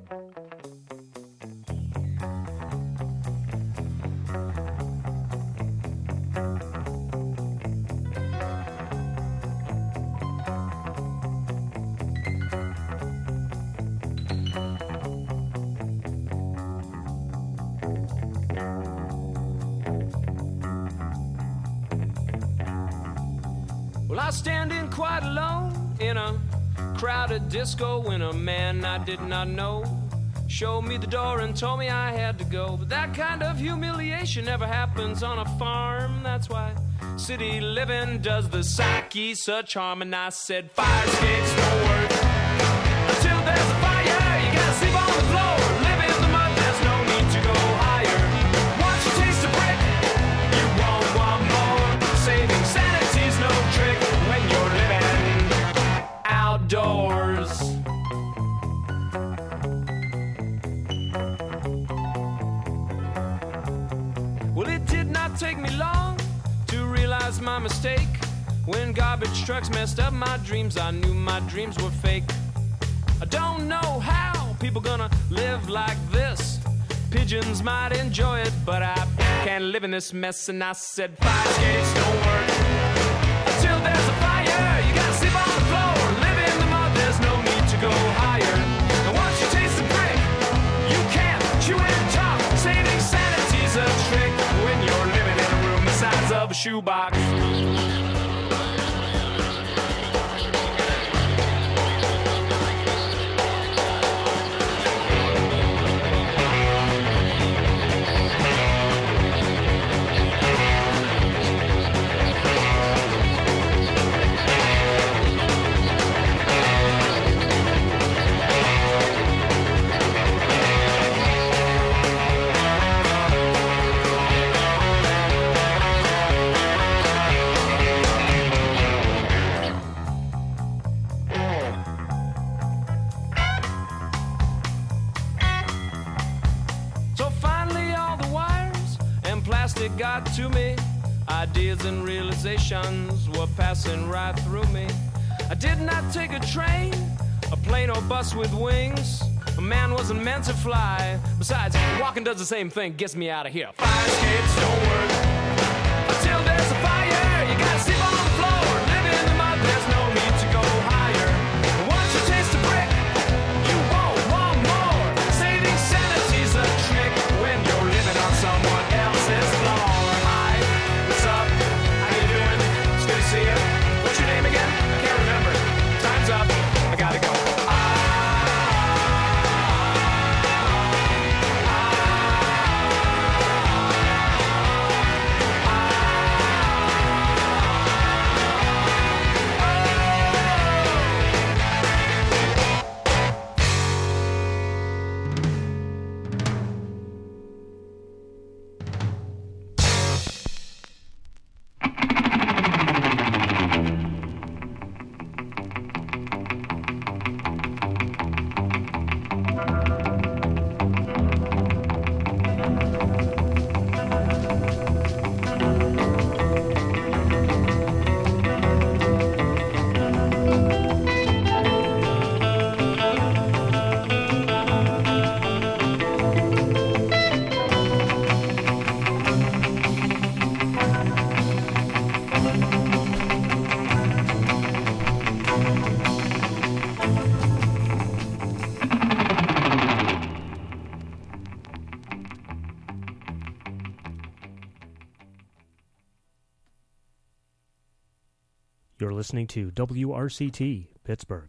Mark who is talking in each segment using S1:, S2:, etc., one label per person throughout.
S1: Well, I stand in quite alone in a crowded disco when a man I did not know showed me the door and told me I had to go. But that kind of humiliation never happens on a farm. That's why city living does the psyche such harm. And I said, fire escapes don't work until there's a fire. You gotta sleep on the floor, live in the mud, there's no need to go higher. Once you taste a brick, you won't want more. Saving sanity's no trick when you're living outdoors. Well, it did not take me long to realize my mistake. When garbage trucks messed up my dreams, I knew my dreams were fake. I don't know how people gonna live like this. Pigeons might enjoy it, but I can't live in this mess. And I said, fire escapes don't work until there's a fire. You gotta sleep on the floor, live in the mud, there's no need to go higher. And once you taste the brick, you can't chew and talk. Saving sanity's a trick when you're living in a room the size of a shoebox. It got to me. Ideas and realizations were passing right through me. I did not take a train, a plane or bus with wings. A man wasn't meant to fly. Besides, walking does the same thing, gets me out of here. Fire escapes don't work until there's a fire. You gotta sleep on the floor, live in the mud, there's no need to go higher. And once you taste a brick, you won't want more. Saving sanity's a trick when you're living on someone else's floor. Hi, what's up? How you doing? It's good to see you. What's your name again? I can't remember. Time's up. I gotta go.
S2: You're listening to WRCT, Pittsburgh.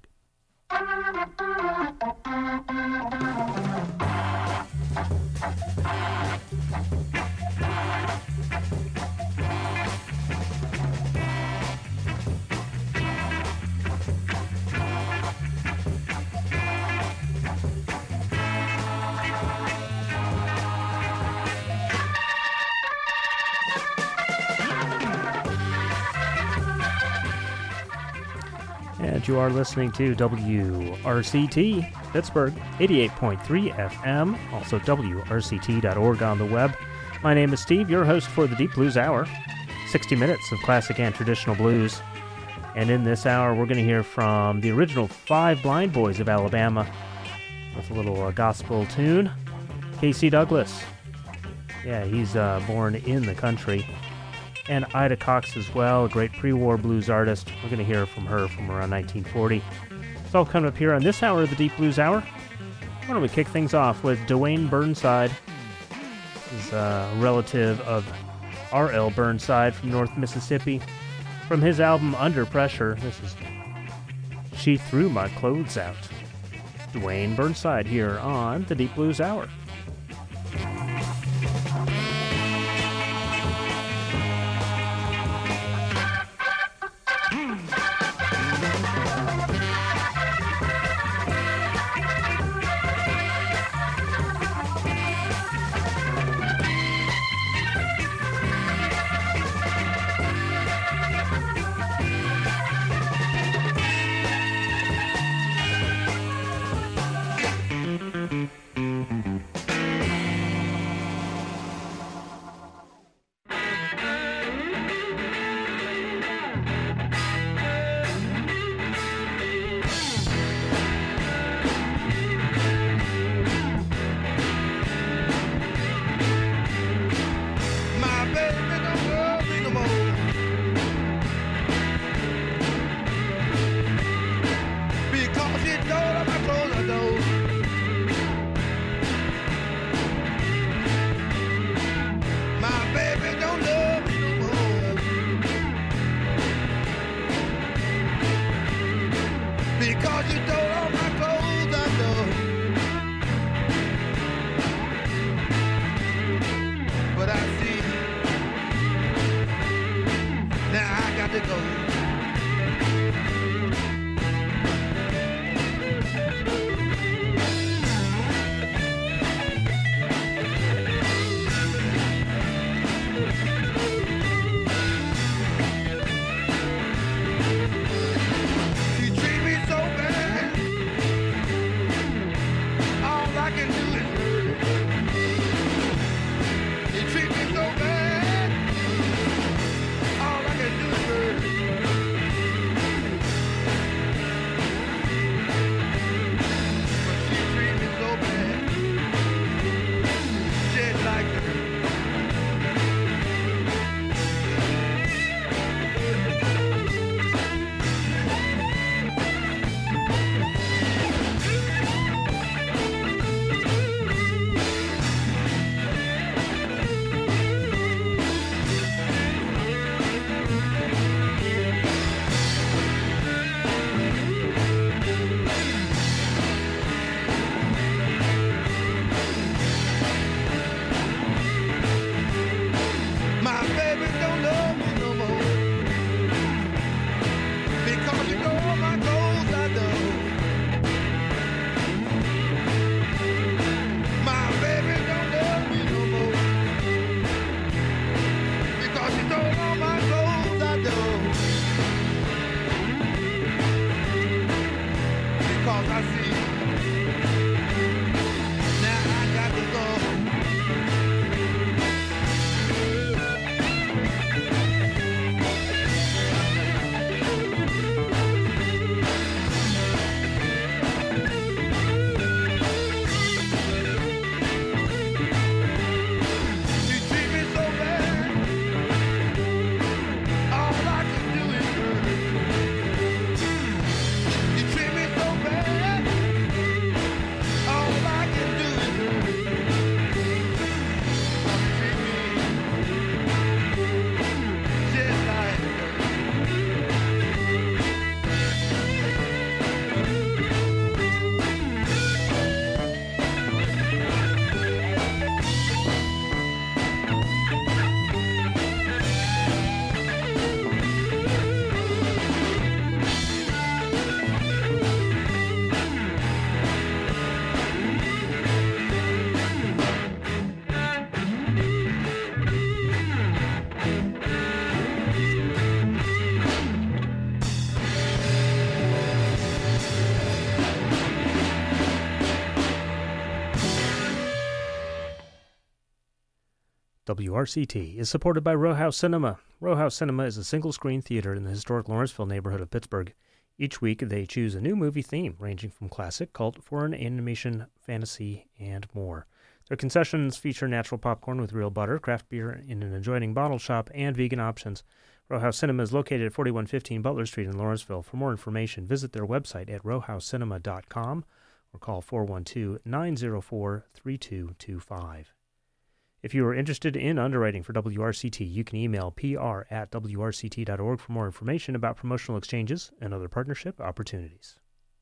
S2: And you are listening to WRCT, Pittsburgh, 88.3 FM, also WRCT.org on the web. My name is Steve, your host for the Deep Blues Hour, 60 minutes of classic and traditional blues. And in this hour, we're going to hear from the original 5 Blind Boys of Alabama, with a little gospel tune. Casey Douglas. Yeah, he's born in the country. And Ida Cox as well, a great pre-war blues artist. We're going to hear from her from around 1940. It's all coming up here on this hour of the Deep Blues Hour. Why don't we kick things off with Dwayne Burnside. He's a relative of R.L. Burnside from North Mississippi. From his album Under Pressure, this is She Threw My Clothes Out. Dwayne Burnside here on the Deep Blues Hour. WRCT is supported by Row House Cinema. Row House Cinema is a single-screen theater in the historic Lawrenceville neighborhood of Pittsburgh. Each week, they choose a new movie theme, ranging from classic, cult, foreign, animation, fantasy, and more. Their concessions feature natural popcorn with real butter, craft beer in an adjoining bottle shop, and vegan options. Row House Cinema is located at 4115 Butler Street in Lawrenceville. For more information, visit their website at rowhousecinema.com or call 412-904-3225. If you are interested in underwriting for WRCT, you can email pr@wrct.org for more information about promotional exchanges and other partnership opportunities.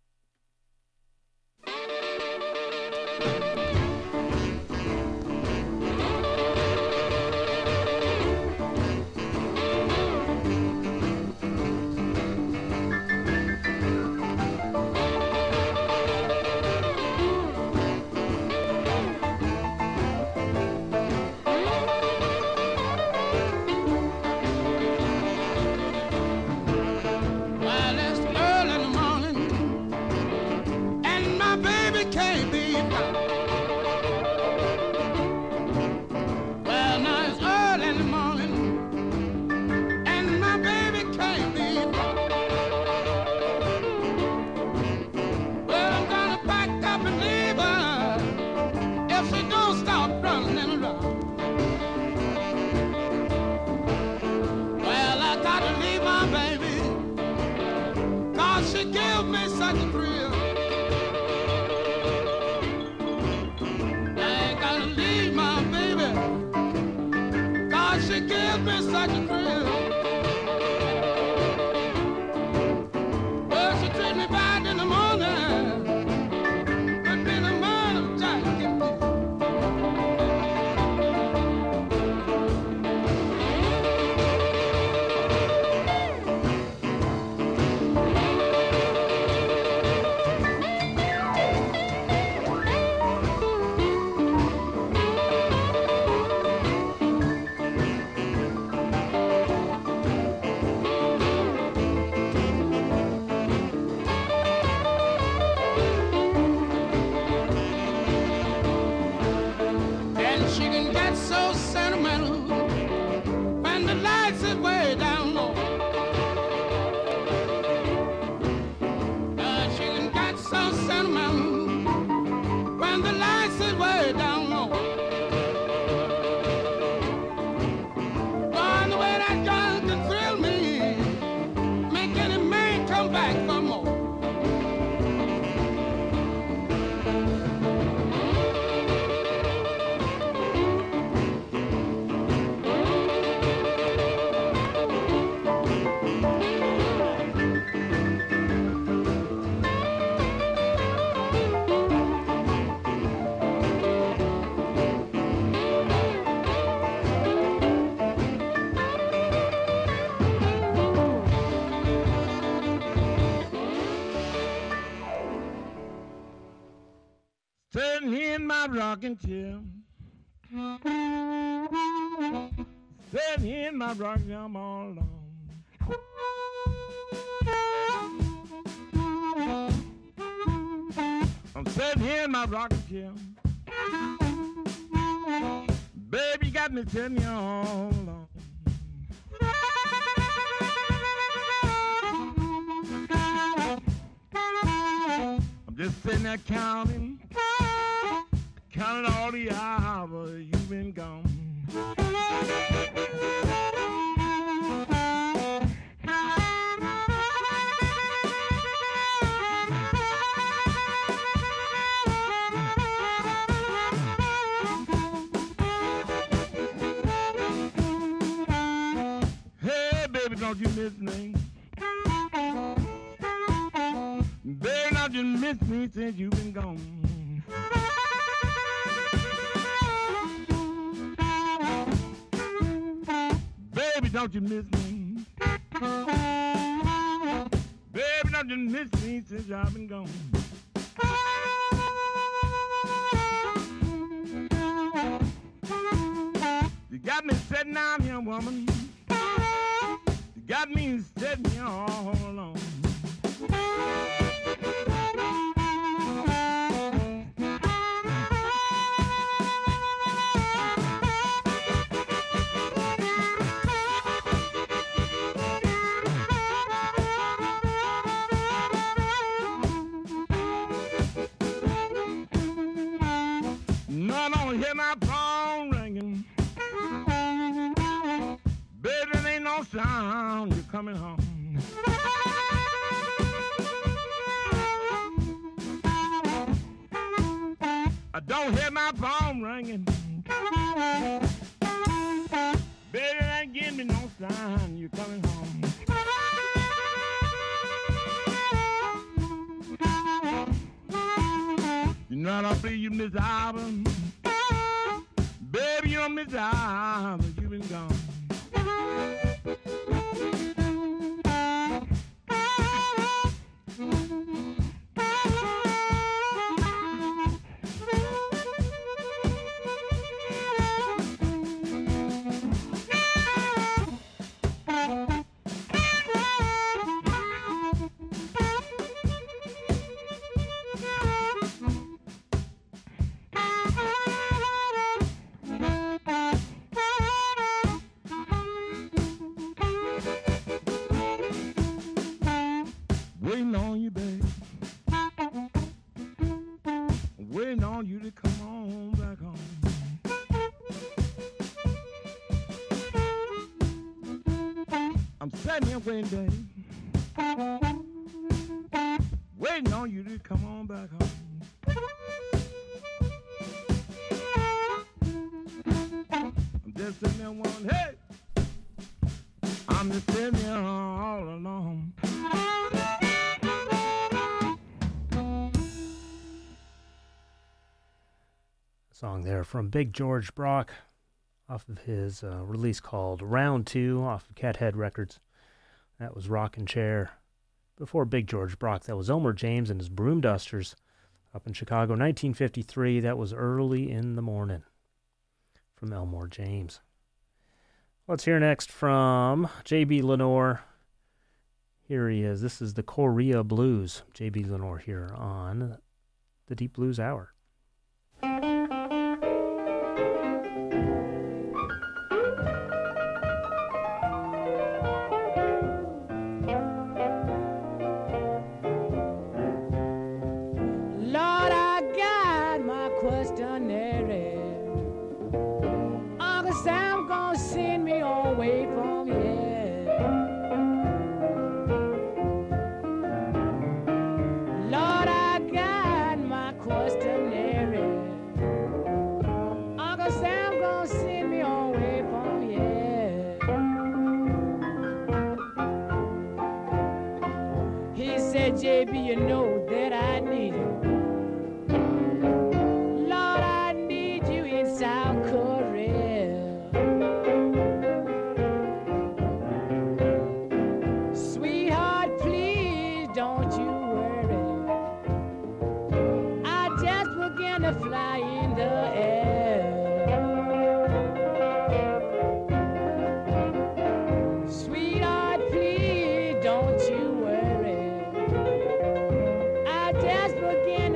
S3: Sitting here in my rocking chair, sitting here in my rocking chair, I'm all alone. I'm sitting here in my rocking chair, baby, you got me sitting here all alone. I'm just sitting there counting all the hours you've been gone. Hey, baby, don't you miss me? Baby, don't you miss me since you've been gone? Baby, don't you miss me? Baby, don't you miss me since I've been gone? You got me sitting down here, woman. You got me sitting here all alone. hear my phone ringing. Baby, there ain't no sound. You're coming home. I don't hear my phone ringing. Baby, that give me no sign. You're coming home. You know I don't believe you miss Album. Baby, you don't miss Album. You've been gone. Waiting on you, babe. Waiting on you to come on back home. I'm sitting here waiting, babe. Waiting on you to come on back home. I'm just sitting there wondering, hey! I'm just sitting there all alone.
S2: Song there from Big George Brock off of his release called Round 2 off of Cathead Records. That was Rockin' Chair. Before Big George Brock, that was Elmer James and his Broom Dusters up in Chicago, 1953. That was Early in the Morning from Elmore James. Let's hear next from J.B. Lenore. Here he is. This is the Korea Blues. J.B. Lenore here on the Deep Blues Hour.
S4: JB, you know that I need you. Lord, I need you in South Korea. Sweetheart, please don't you worry. I just began to fly in the air. Sweetheart, please don't you worry. I just began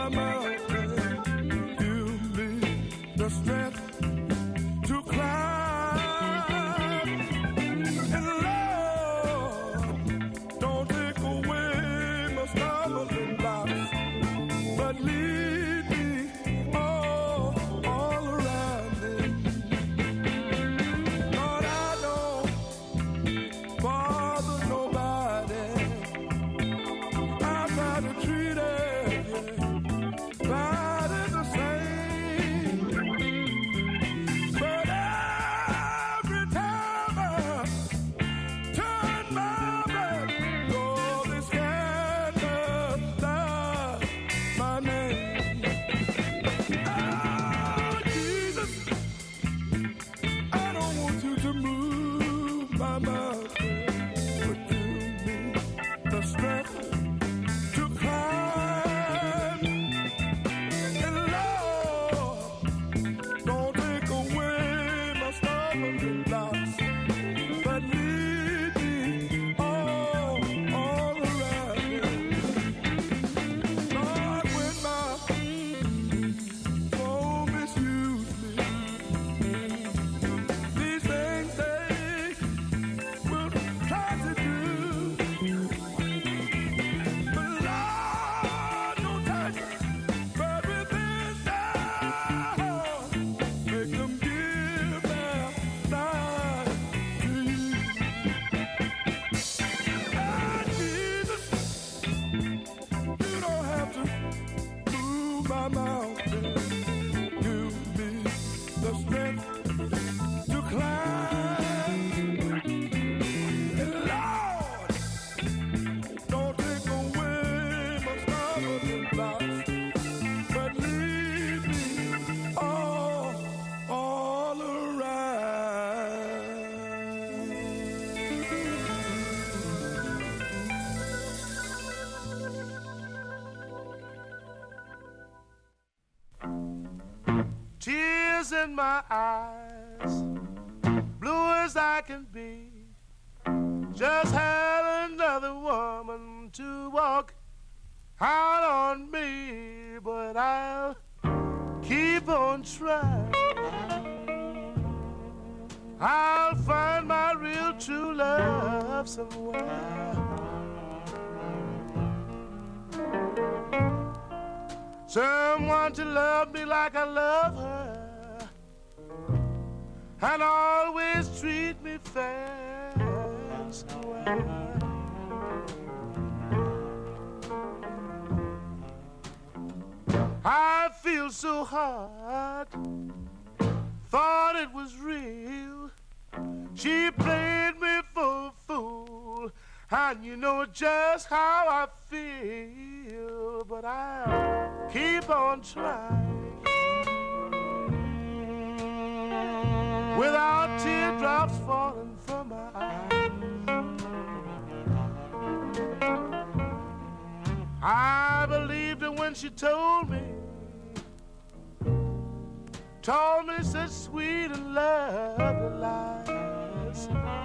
S3: my mountain. Give me the strength to climb. And Lord, don't take away my stumbling blocks, but lead me all around me. Lord, I don't bother nobody. I try to treat everybody the same. But every time I turn my back, Lord, they scandalize my name. Oh, Jesus, I don't want you to move my mountain, but give me the strength to climb. And Lord, don't take away my stumbling blocks, but lead me all around me. Lord, when my soul misuse me, these things they will try to do. But Lord, don't touch, but within down, make them give their life to you. Ah, Jesus, you don't have to move my mountain. Give me the strength to climb. And Lord, don't take away my stumbling blocks, but lead me all around. Tears in my eyes, blue as I can be. Just had another woman to walk out on me, but I'll keep on trying. I'll find my real true love somewhere. Someone to love me like I love her, and always treat me fair and square. I feel so hard, thought it was real. She played me for a fool, and you know just how I feel. But I'll keep on trying, without teardrops falling from my eyes. I believed her when she told me such sweet and lovely lies.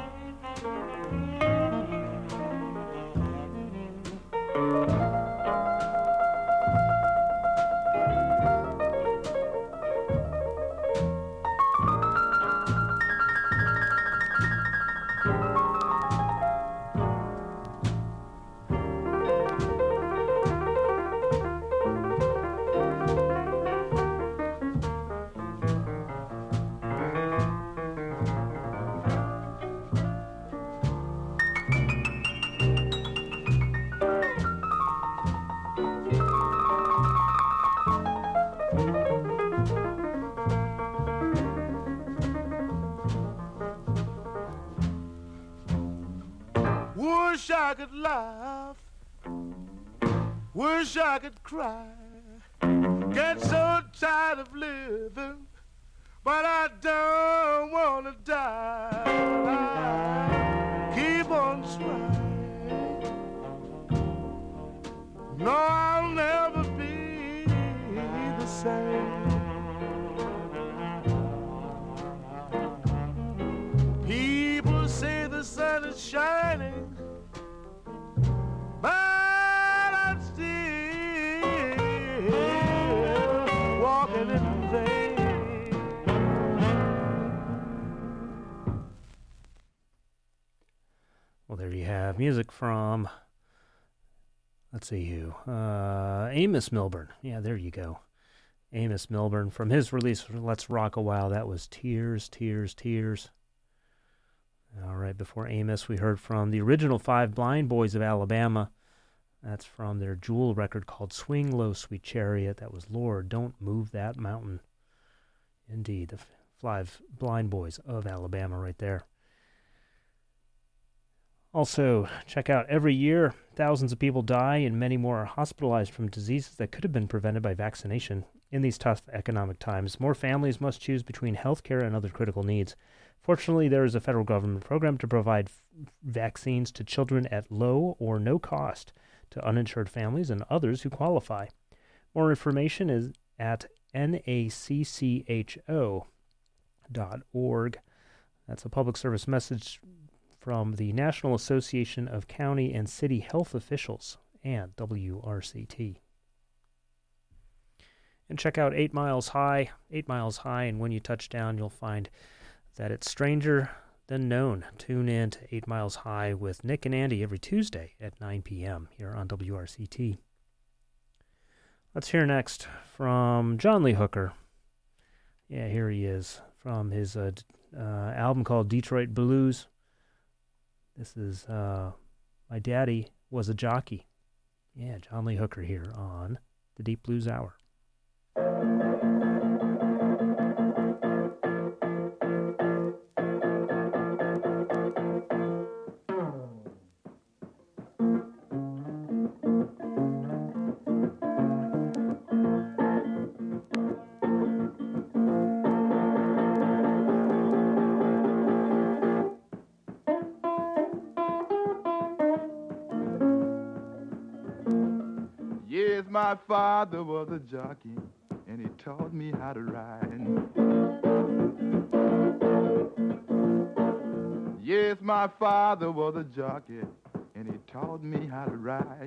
S3: Wish I could laugh, wish I could cry, get so tired of living, but I don't want to die. I keep on trying. No, I'll never be the same. People say the sun is shining, but I'm still
S2: have music from, let's see who, Amos Milburn. Yeah, there you go. Amos Milburn from his release, Let's Rock a While. That was Tears, Tears, Tears. All right, before Amos, we heard from the original Five Blind Boys of Alabama. That's from their Jewel record called Swing Low, Sweet Chariot. That was Lord, Don't Move That Mountain. Indeed, the Five Blind Boys of Alabama right there. Also, check out every year, thousands of people die and many more are hospitalized from diseases that could have been prevented by vaccination. In these tough economic times, more families must choose between health care and other critical needs. Fortunately, there is a federal government program to provide vaccines to children at low or no cost to uninsured families and others who qualify. More information is at naccho.org. That's a public service message from the National Association of County and City Health Officials and WRCT. And check out 8 Miles High. 8 Miles High, and when you touch down, you'll find that it's stranger than known. Tune in to 8 Miles High with Nick and Andy every Tuesday at 9 p.m. here on WRCT. Let's hear next from John Lee Hooker. Yeah, here he is from his album called Detroit Blues. This is My Daddy Was a Jockey. Yeah, John Lee Hooker here on the Deep Blues Hour.
S5: My father was a jockey, and he taught me how to ride. Yes, my father was a jockey, and he taught me how to ride.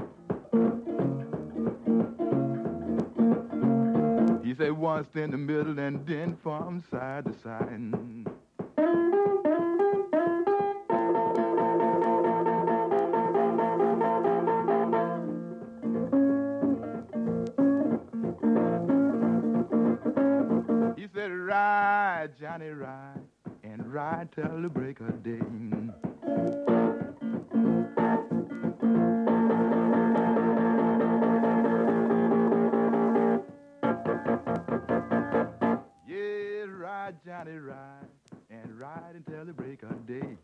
S5: He said once in the middle and then from side to side. Johnny, ride, and ride till the break of day. Yeah, ride, Johnny, ride, and ride until the break of day.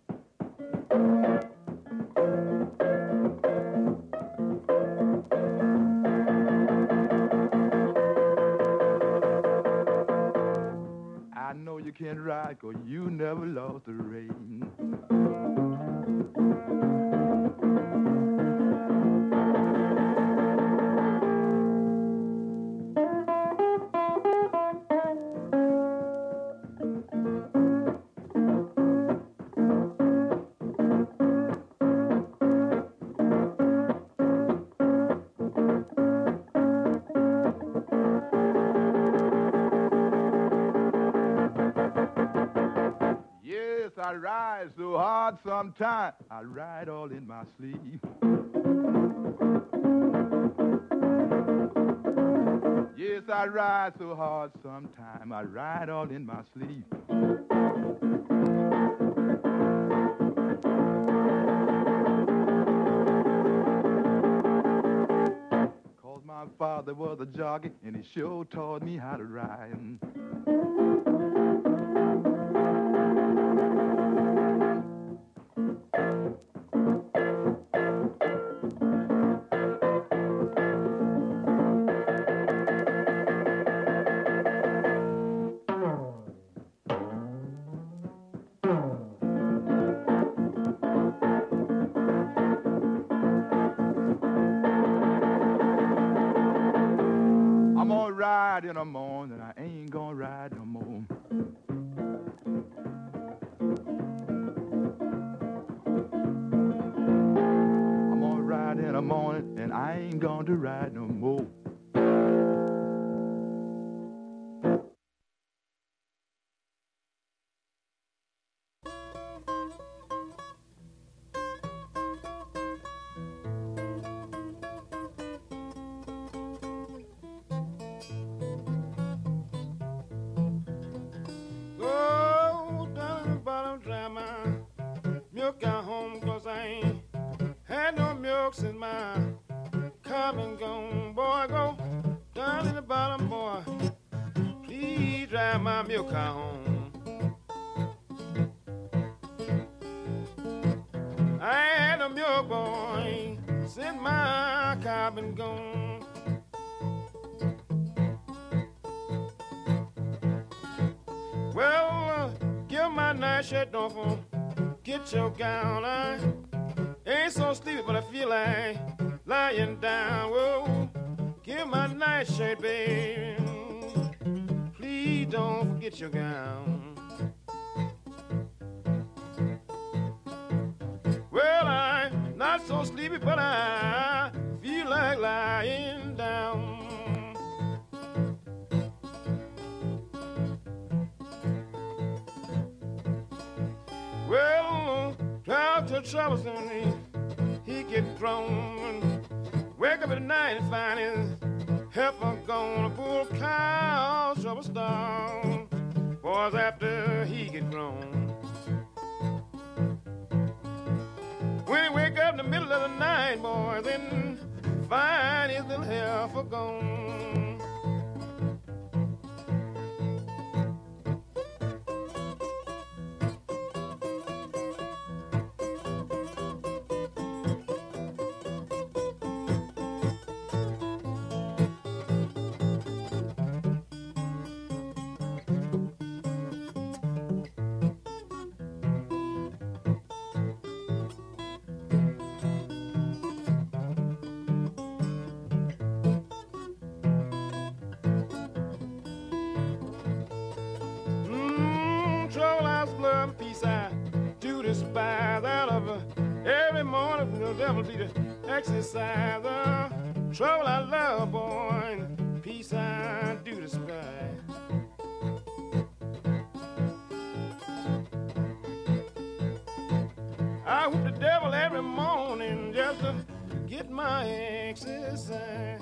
S5: I know you can ride, 'cause you never lost a race. I ride so hard sometimes, I ride all in my sleep. Yes, I ride so hard sometimes, I ride all in my sleep. 'Cause my father was a jockey, and he sure taught me how to ride. Ride in the morning, I ain't gonna ride no more. I'm gonna ride in the morning, and I ain't gonna ride no more.
S3: cabin gone, boy, go down to the bottom, boy. Please drive my milk cow home. I had a milk boy since my cabin gone. Well, give my night shirt off, get your gown. I ain't so sleepy, but I feel like lying down. Whoa, give my night shirt, baby. Please don't forget your gown. Well, I'm not so sleepy, but I feel like lying down. Well, trial to troublesome, he get grown. Wake up at night and find his heifer gone. Bull cow trouble stone. Boys after he get grown. When he wake up in the middle of the night, boys, then find his little heifer gone. Exercise the trouble I love, boy, and peace I do despise. I whoop the devil every morning just to get my exercise.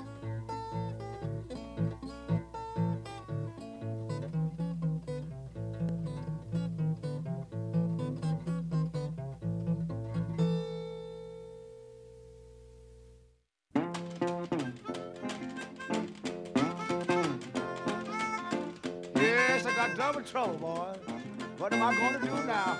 S3: Double trouble, boy. What am I going to do now?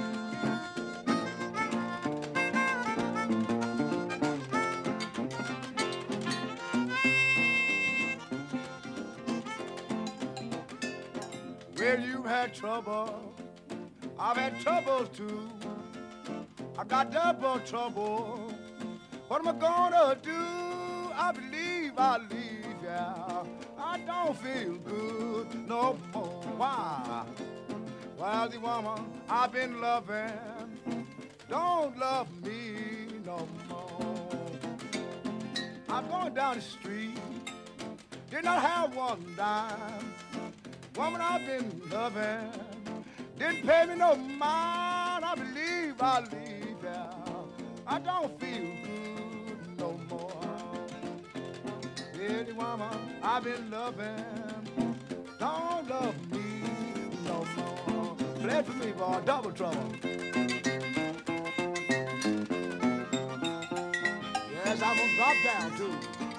S3: Well, you've had trouble. I've had troubles too. I got double trouble. What am I gonna do? I believe I'll leave, yeah. I don't feel good no more. Why? Well, the woman I've been loving don't love me no more. I'm going down the street, did not have one dime. Woman I've been loving didn't pay me no mind. I believe I'll leave her. I don't feel good no more. Yeah, the woman I've been loving don't love me no more. Play it for me, boy, double trouble. Yes, I'm gonna drop down too.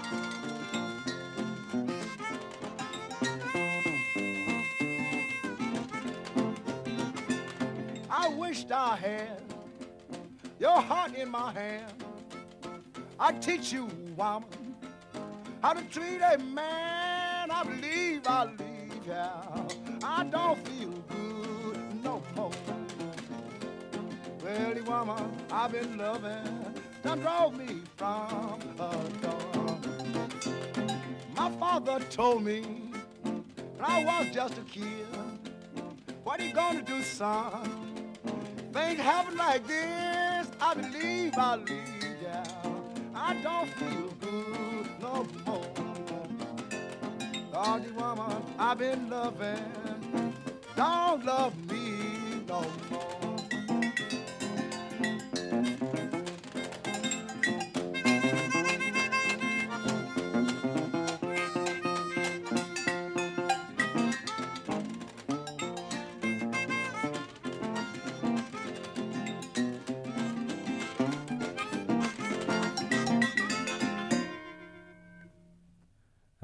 S3: I wished I had your heart in my hand. I'd teach you, woman, how to treat a man. I believe I'll leave ya. I don't feel good no more. Well, the woman I've been loving done drove me from her door. My father told me when I was just a kid, what you gonna do, son? Things happen like this, I believe I'll leave ya. I don't feel good no more. Cause the woman I've been loving don't love me no more.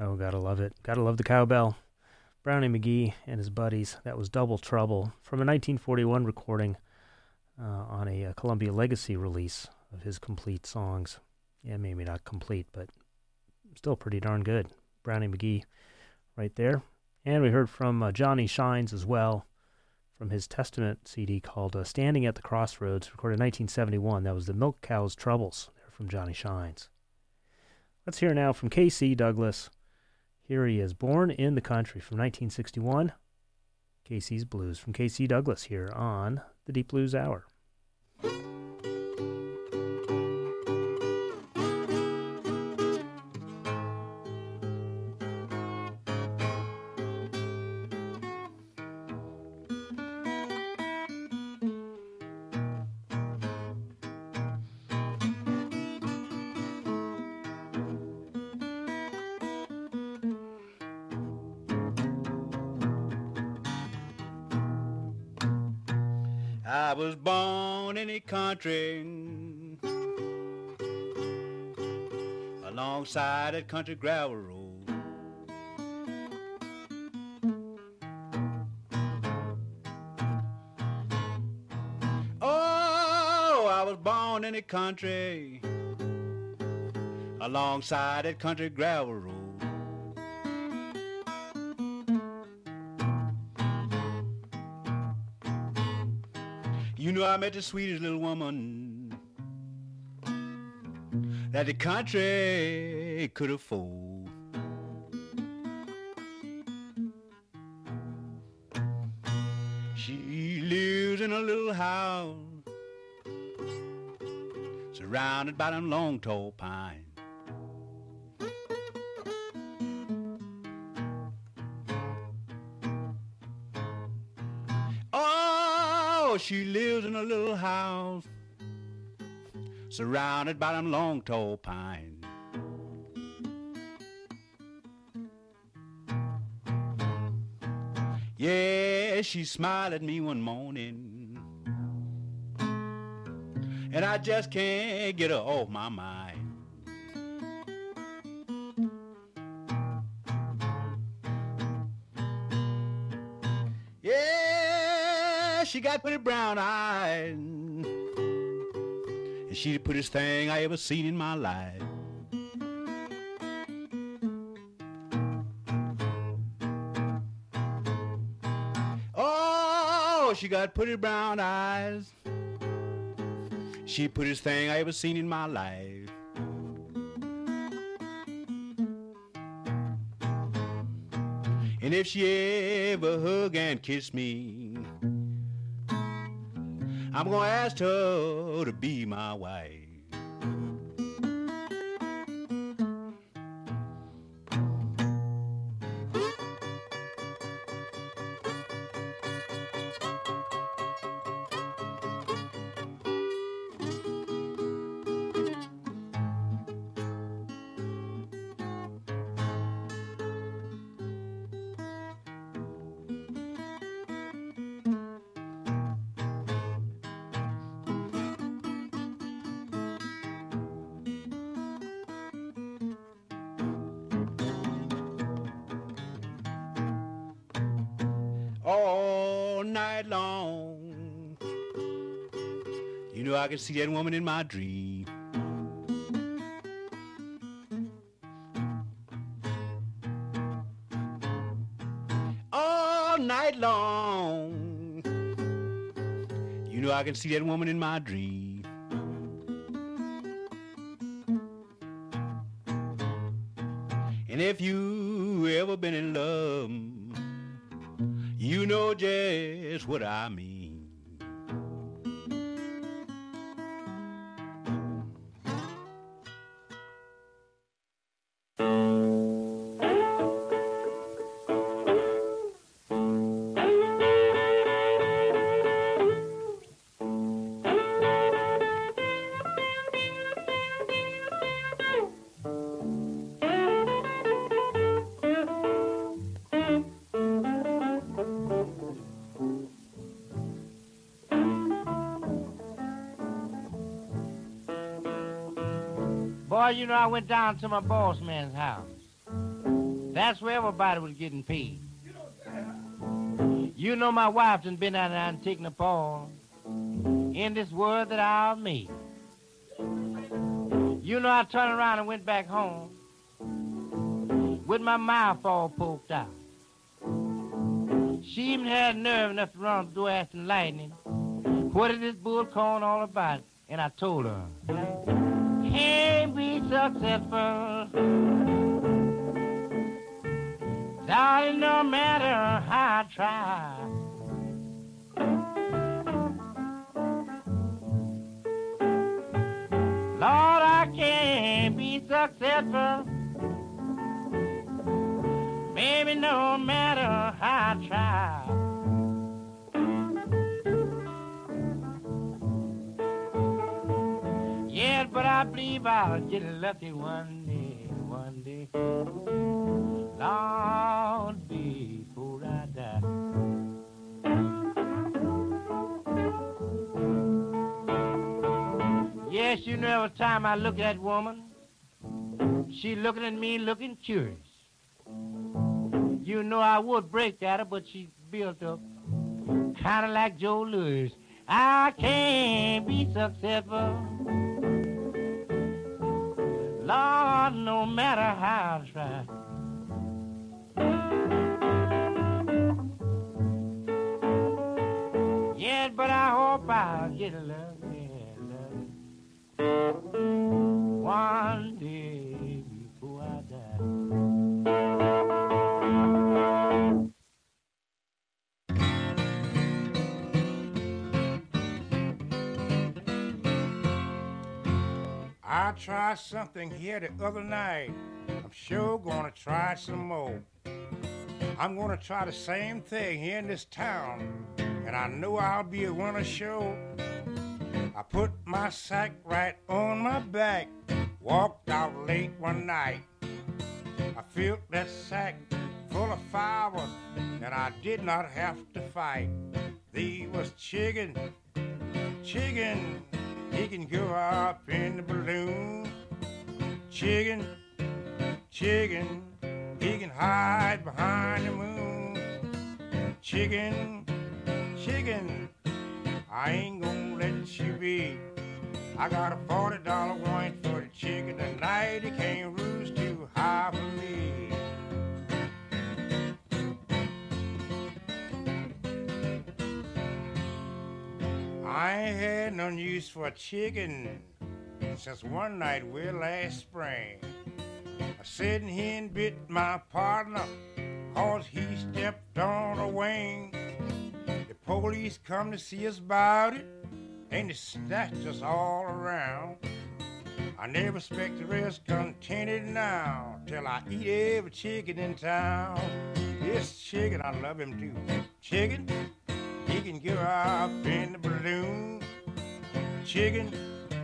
S2: Oh, gotta love it. Gotta love the cowbell. Brownie McGhee and his buddies. That was Double Trouble from a 1941 recording on a Columbia Legacy release of his complete songs. Yeah, maybe not complete, but still pretty darn good. Brownie McGhee right there. And we heard from Johnny Shines as well from his Testament CD called Standing at the Crossroads, recorded in 1971. That was the Milk Cow's Troubles. They're from Johnny Shines. Let's hear now from K.C. Douglas. Here he is, Born in the Country from 1961. K.C.'s Blues from K.C. Douglas here on the Deep Blues Hour.
S6: I was born in the country, alongside that country gravel road. Oh, I was born in the country, alongside that country gravel road. You know, I met the sweetest little woman that the country could afford. She lives in a little house surrounded by them long tall pines. She lives in a little house surrounded by them long tall pines. Yeah, she smiled at me one morning, and I just can't get her off my mind. She got pretty brown eyes, and she the prettiest thing I ever seen in my life. Oh, she got pretty brown eyes, she the prettiest thing I ever seen in my life. And if she ever hug and kiss me, I'm gonna ask her to be my wife. All night long, you know I can see that woman in my dream. All night long, you know I can see that woman in my dream. And if you ever been in love, you know just what I mean.
S7: Boy, you know, I went down to my boss man's house. That's where everybody was getting paid. You know my wife done been out there and taken a fall in this world that I've made. You know I turned around and went back home with my mouth all poked out. She even had nerve enough to run the door asking Lightning, what is this bull calling all about? And I told her, can't be successful, darling, no matter how I try. Lord, I can't be successful, baby, no matter how I try. Yes, but I believe I'll get lucky one day, Lord, before I die. Yes, you know, every time I look at that woman, she looking at me looking curious. You know I would break at her, but she's built up kind of like Joe Louis. I can't be successful, Lord, no matter how I try. Yes, but I hope I'll get love, one day before I die.
S8: I tried something here the other night. I'm sure gonna try some more. I'm gonna try the same thing here in this town, and I know I'll be a winner show. I put my sack right on my back, walked out late one night. I filled that sack full of firewood, and I did not have to fight. There was chicken, he can go up in the balloon. Chicken, he can hide behind the moon. Chicken, I ain't gonna let you be. I got a $40 warrant for the chicken tonight. He can't roost too high for me. I ain't had no use for a chicken since one night way last spring. I sitting here and bit my partner 'cause he stepped on a wing. The police come to see us about it, and they snatched us all around. I never expect to rest contented now till I eat every chicken in town. This chicken, I love him too. Chicken, he can go up in the balloon. Chicken,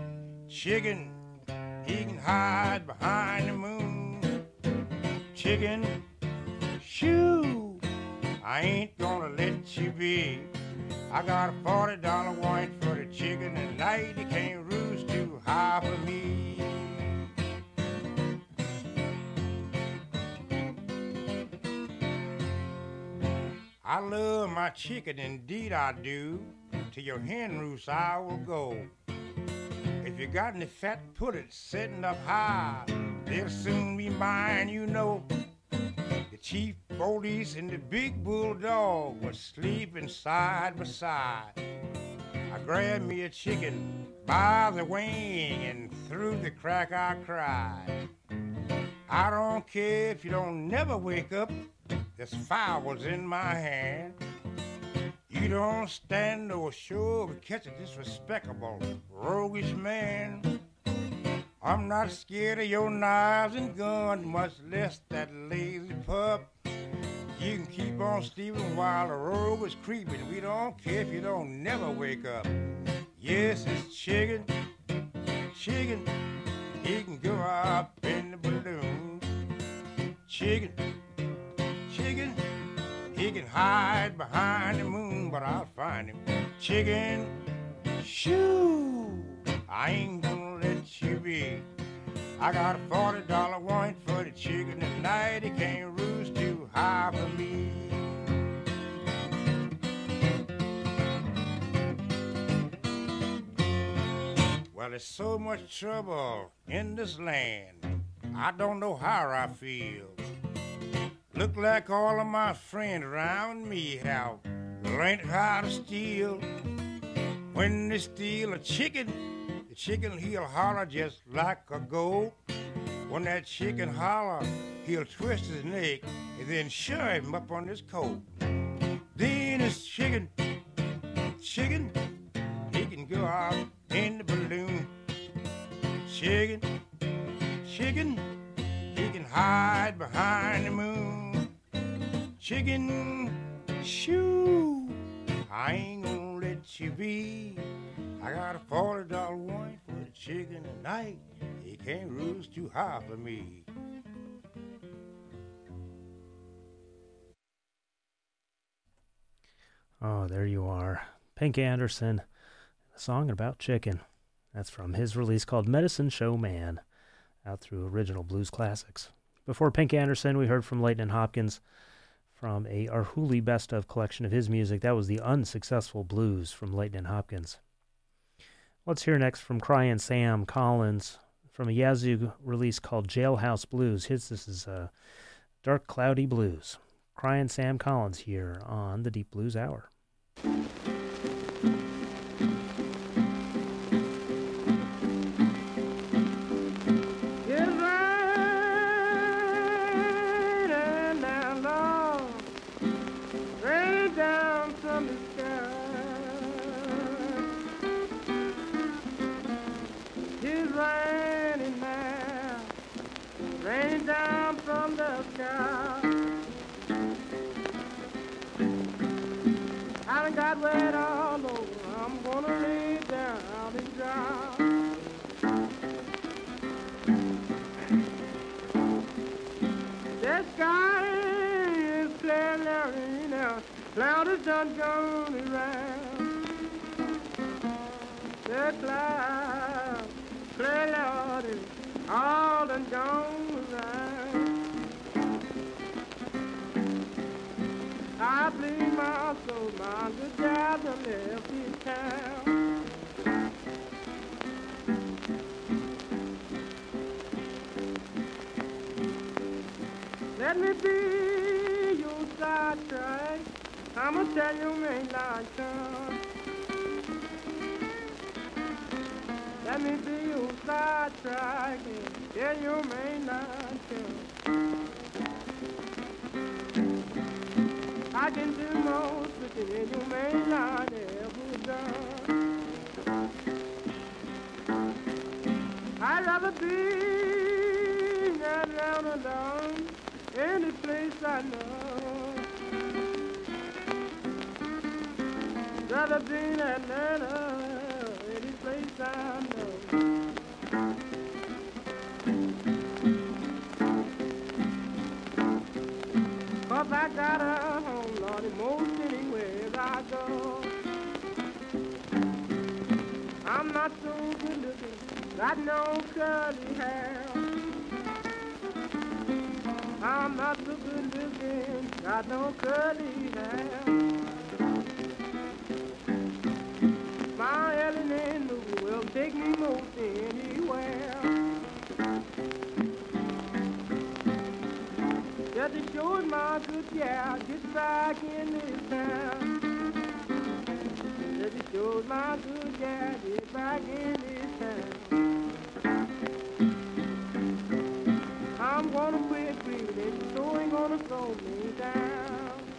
S8: he can hide behind the moon. Chicken, shoo, I ain't gonna let you be. I got a $40 warrant for the chicken tonight. He can't roost too high for me. I love my chicken, indeed I do. To your hen roost I will go. If you got any fat pullets sitting up high, they'll soon be mine, you know. The chief police and the big bulldog was sleeping side by side. I grabbed me a chicken by the wing, and through the crack I cried. I don't care if you don't never wake up, this fire was in my hand. You don't stand no show of catch a disrespectable, roguish man. I'm not scared of your knives and guns, much less that lazy pup. You can keep on stealing while the rogue is creeping. We don't care if you don't never wake up. Yes, it's chicken, he can go up in the balloon. Chicken, he can hide behind the moon, but I'll find him. Chicken, shoo, I ain't gonna let you be. I got a $40 warrant for the chicken tonight. He can't Well, there's so much trouble in this land. I don't know how I feel. Look like all of my friends around me have learned how to steal. When they steal a chicken, the chicken he'll holler just like a goat. When that chicken holler, he'll twist his neck and then shove him up on his coat. Then this chicken, he can go out in the balloon. Chicken, he can hide behind the moon. Chicken, shoo, I ain't gonna let you be. I got a $40 warrant for the chicken tonight. He can't roost too high for me.
S2: Oh, there you are. Pink Anderson, a song about chicken. That's from his release called Medicine Show Man, out through Original Blues Classics. Before Pink Anderson, we heard from Leighton and Hopkins from a Arhoolie Best Of collection of his music. That was the Unsuccessful Blues from Leighton and Hopkins. Let's hear next from Cryin' Sam Collins from a Yazoo release called Jailhouse Blues. This is Dark Cloudy Blues. Cryin' Sam Collins here on the Deep Blues Hour.
S9: Rain down from the sky. I done got wet all over. I'm gonna lay down and dry. The sky is clear now. Cloud is done going around. The cloud, clear is all done gone around. I bleed my soul, my good dad done left his town. Let me be your sidetrack. I'ma tell you mainline son. Let me be your sidetrack and tell you mainline son. I can do most of it you may not ever done. I'd rather be around alone, any place I know. Rather be in Atlanta, any place I know. Cause I got a home, Lordy, most anywhere I go. I'm not so good looking, got no curly hair. I'm not so good looking, got no curly hair. My Ellen and Lou will take me most anywhere. Just to show my good gal get back in this town. Just to show my good gal get back in this town. I'm gonna quit breathing, so ain't gonna slow me down.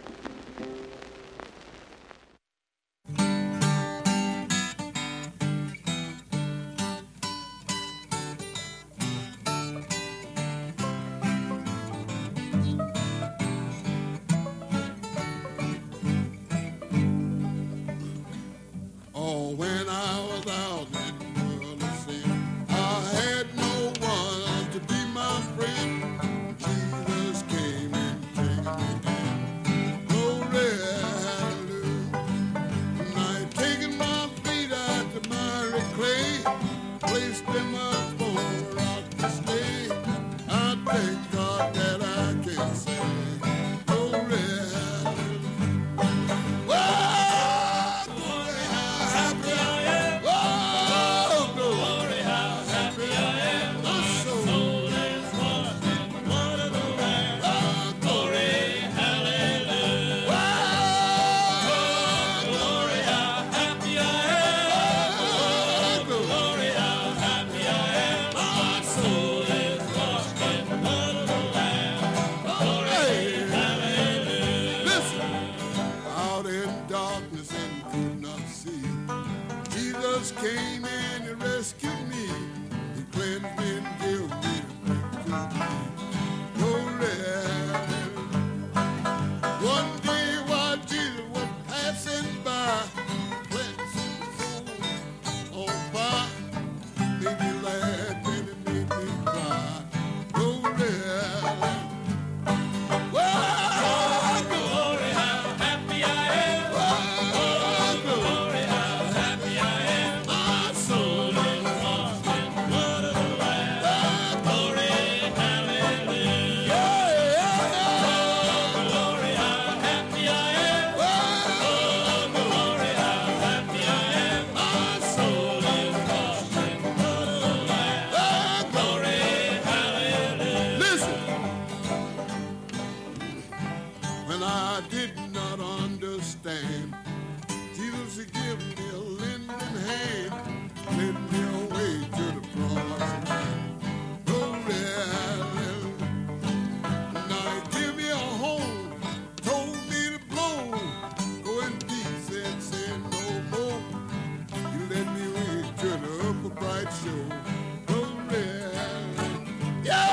S10: When I was out in the world of sin, I had no one to be my friend. Jesus came and changed me. give me a lending hand, led me away to the promised land. Glory, hallelujah. Now he give me a home, told me to blow, go in peace and say no more. You let me wait to the upper bright show. Glory, hallelujah. Yeah!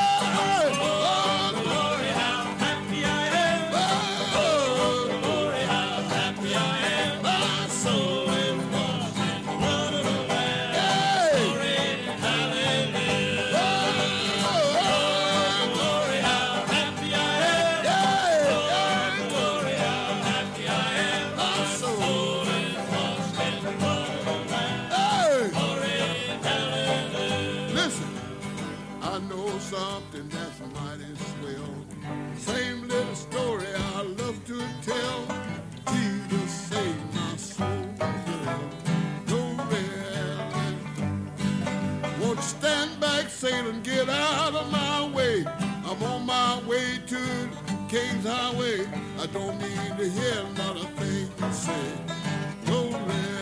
S10: Something that's mighty swell. Same little story I love to tell. Jesus saved my soul from hell. Glory. Won't you stand back, Satan, get out of my way. I'm on my way to the King's Highway. I don't need to hear another thing you say. Glory.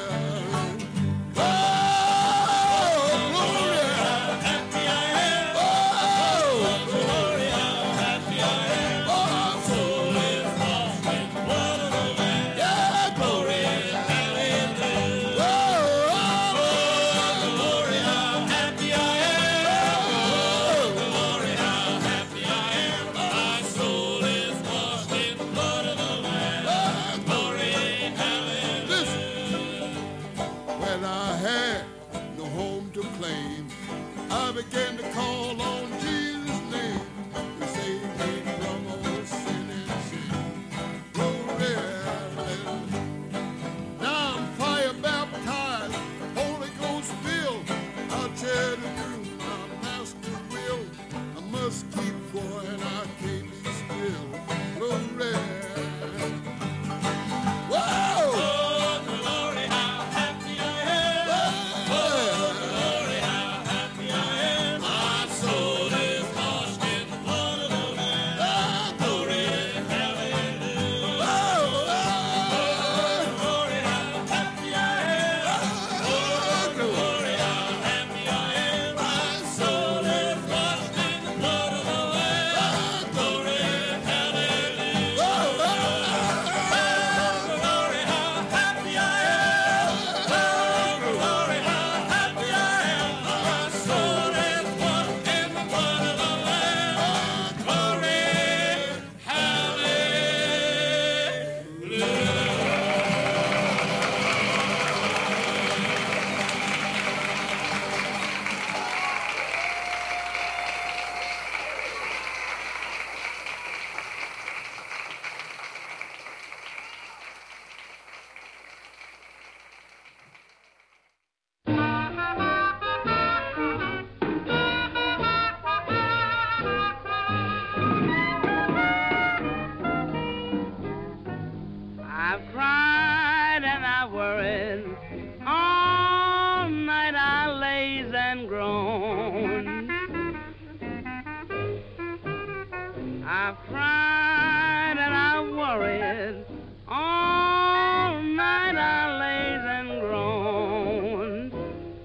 S10: I began to call on Jesus' name to save me from all sin and shame. Glory, hallelujah. Now I'm fire baptized, Holy Ghost filled. I'll try to do my master's will. I must keep going, I can't be still. Glory. Whoa!
S7: I've cried and I worried. All night I lays and groaned.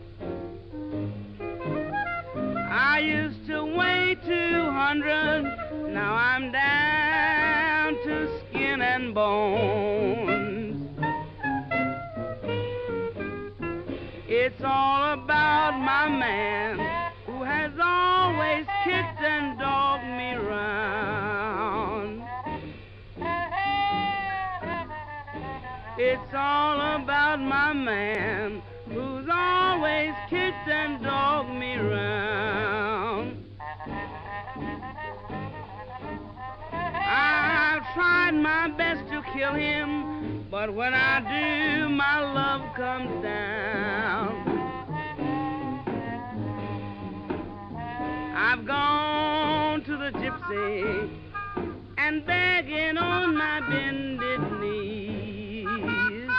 S7: I used to weigh 200. Now I'm down to skin and bones. It's all about my man who has always kicked and dogged me round. It's all about my man who's always kicked and dogged me round. I've tried my best to kill him, but when I do, my love comes down. I've gone to the gypsy and begging on my bended knees.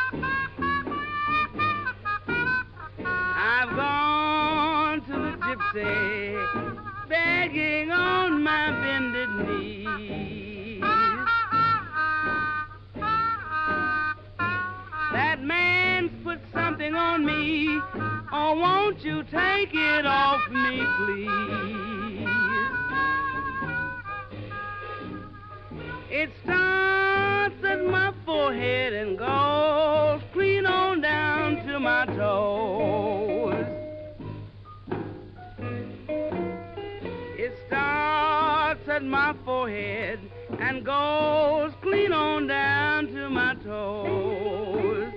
S7: I've gone to the gypsy begging on my bended knees. That man
S11: Oh, won't you take it off me, please? It starts at my forehead and goes clean on down to my toes. It starts at my forehead and goes clean on down to my toes.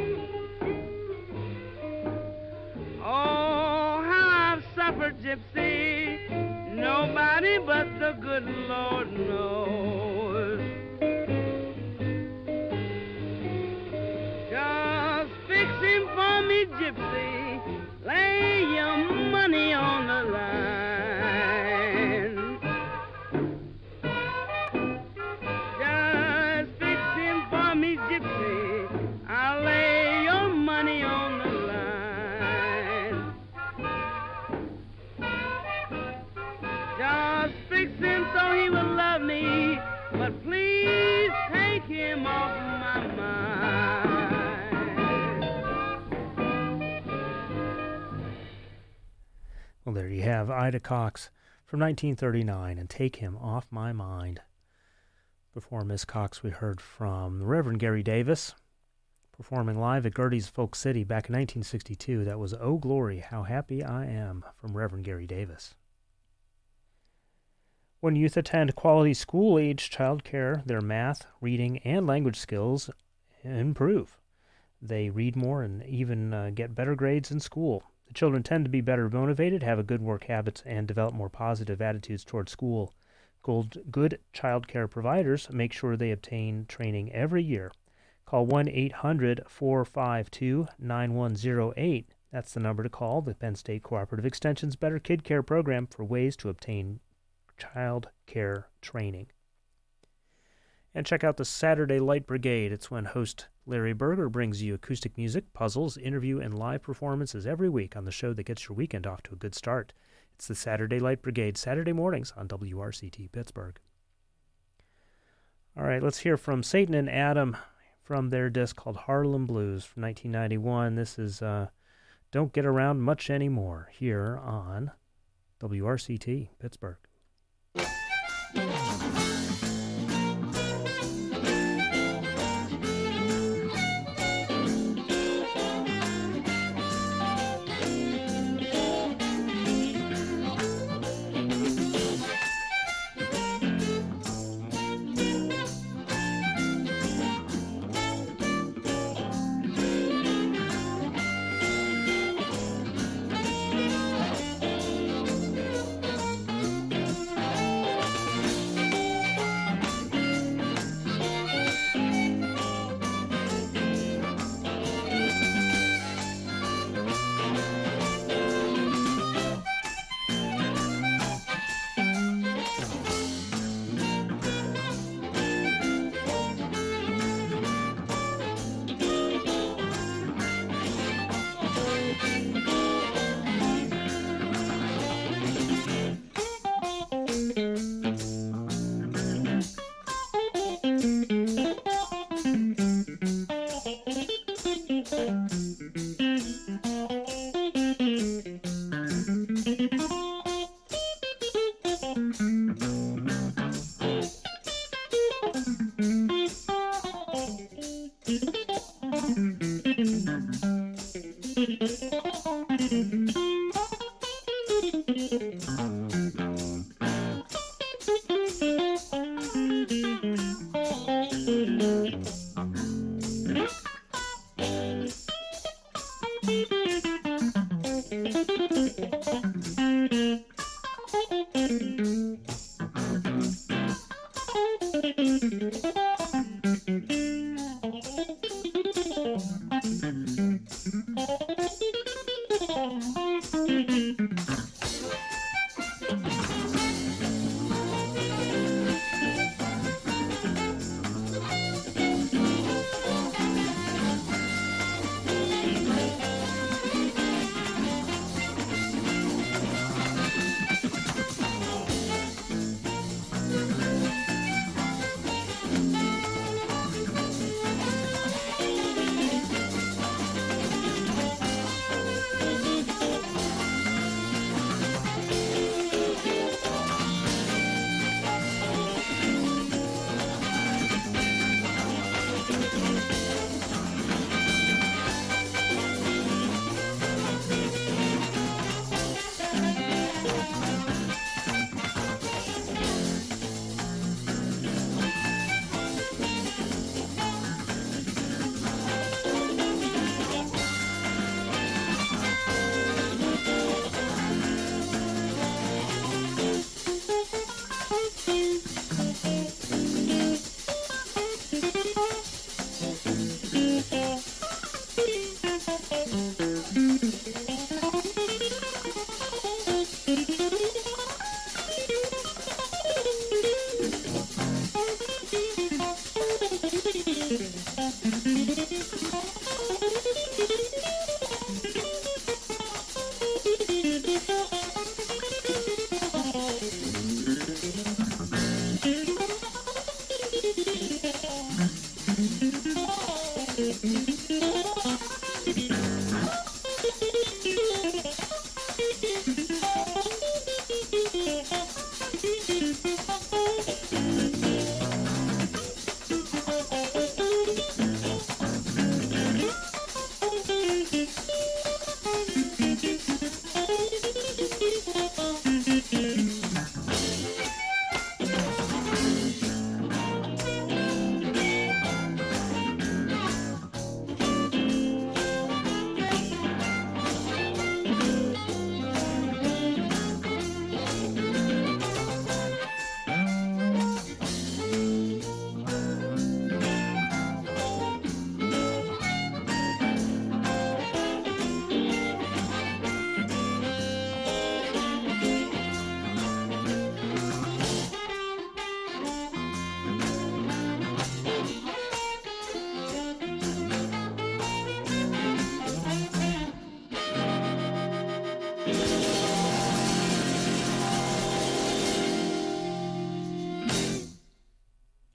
S11: Oh, how I've suffered, Gypsy, nobody but the good Lord knows. Just fix him for me, Gypsy, lay your money on the line. Just fix him for me, Gypsy, I'll lay your money on the line. Just fix him so he will love me, but please take him off my mind.
S2: Well, there you have Ida Cox from 1939 and Take Him Off My Mind. Before Miss Cox, we heard from the Reverend Gary Davis performing live at Gertie's Folk City back in 1962. That was Oh Glory, How Happy I Am from Reverend Gary Davis. When youth attend quality school-age child care, their math, reading, and language skills improve. They read more and even get better grades in school. The children tend to be better motivated, have a good work habits, and develop more positive attitudes toward school. Good child care providers make sure they obtain training every year. Call 1-800-452-9108. That's the number to call, the Penn State Cooperative Extension's Better Kid Care program, for ways to obtain child care training. And check out the Saturday Light Brigade. It's when host Larry Berger brings you acoustic music, puzzles, interview, and live performances every week on the show that gets your weekend off to a good start. It's the Saturday Light Brigade, Saturday mornings on WRCT Pittsburgh. All right, let's hear from Satan and Adam from their disc called Harlem Blues from 1991. This is Don't Get Around Much Anymore here on WRCT Pittsburgh.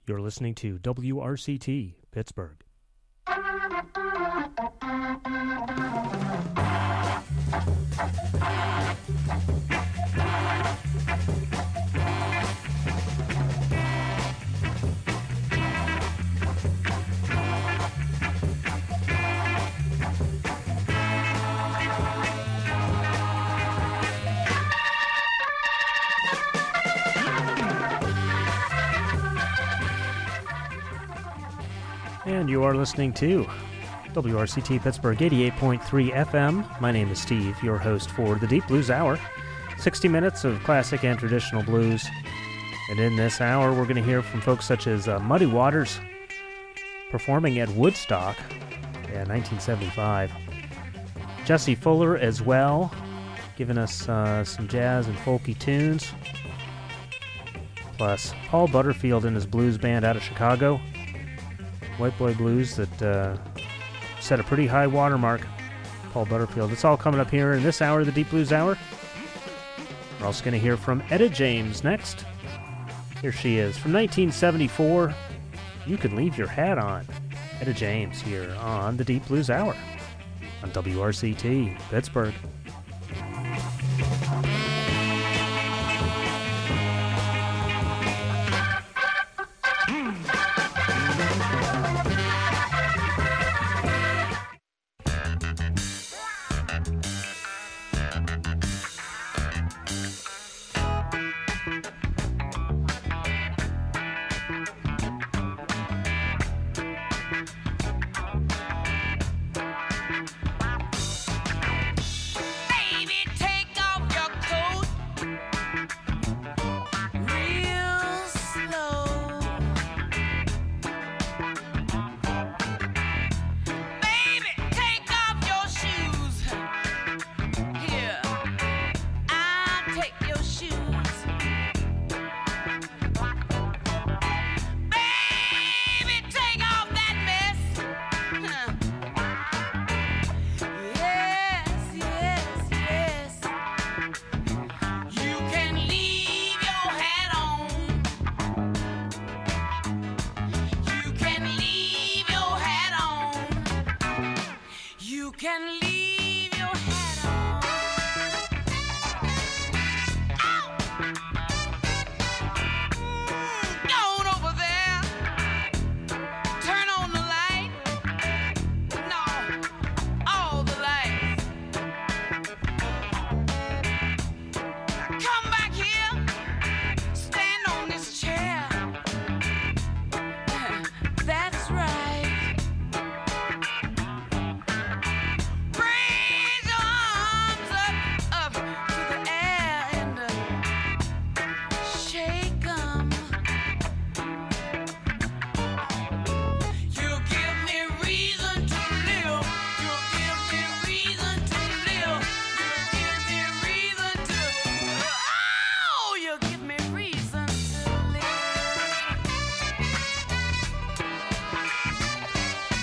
S2: You're listening to WRCT, Pittsburgh. And you are listening to WRCT Pittsburgh 88.3 FM. My name is Steve, your host for the Deep Blues Hour. 60 minutes of classic and traditional blues. And in this hour, we're going to hear from folks such as Muddy Waters, performing at Woodstock in 1975. Jesse Fuller as well, giving us some jazz and folky tunes. Plus, Paul Butterfield and his blues band out of Chicago. White Boy Blues that set a pretty high watermark. Paul Butterfield. It's all coming up here in this hour of the Deep Blues Hour. We're also going to hear from Etta James next. Here she is from 1974. You Can Leave Your Hat On. Etta James here on the Deep Blues Hour on WRCT Pittsburgh.
S12: Can leave